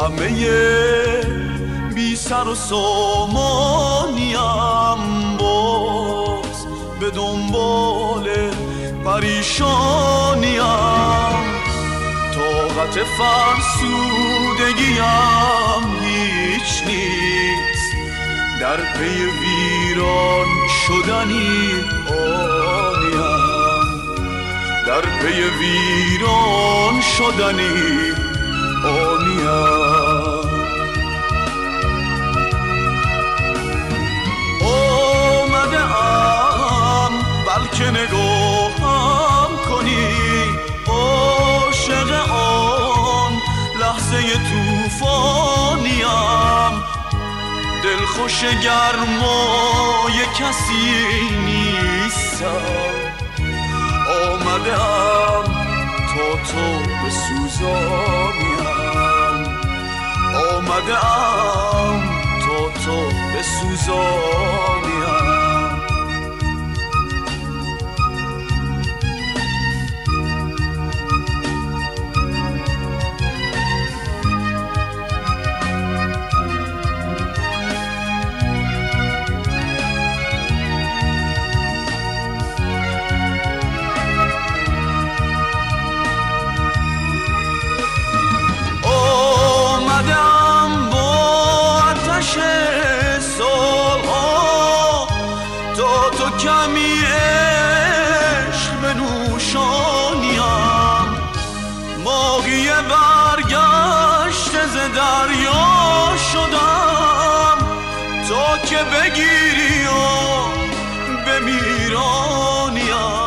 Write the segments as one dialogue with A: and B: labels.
A: همه بی سر و سامانیم، باز به دنبال پریشانیم. طاقت فرسودگیم هیچ نیست، در پی ویران شدنی آنیم، در پی ویران شدنی آنیم. آمده ام بلکه نگاهم کنی، عاشق آن لحظه توفانیم. دلخوش گرمای کسی نیستم، آمده ام تا تو بسوزانیم، آمده ام تا تو بسوزانیم. کمی عشق به نوشانیم، ماهی برگشت ز دریا شدم، تا که بگیری و بمیرانیم.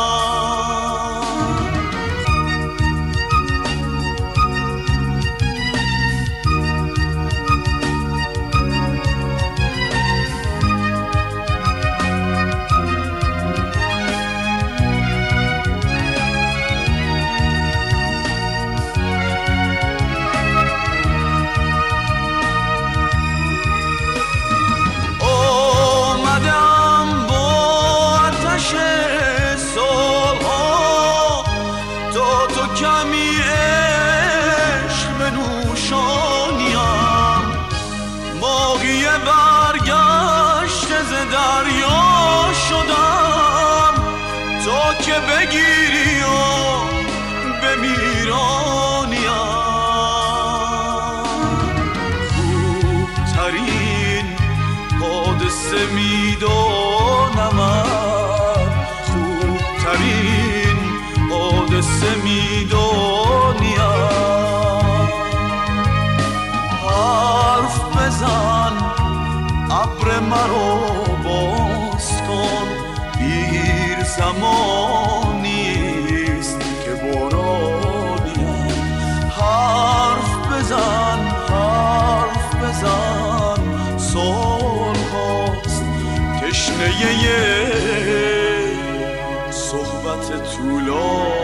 A: کمی عشق به نوشانیم، ماهی برگشت ز دریا شدم، تا که بگیری و بمیرانیم. خوبترین حادثه میدانم، خوبترین حادثه میدانیم. حرف بزن ابر مرا باز کن، دیر زمانیست که بارانیم. حرف بزن سال هاست تشنه صحبت طولانی.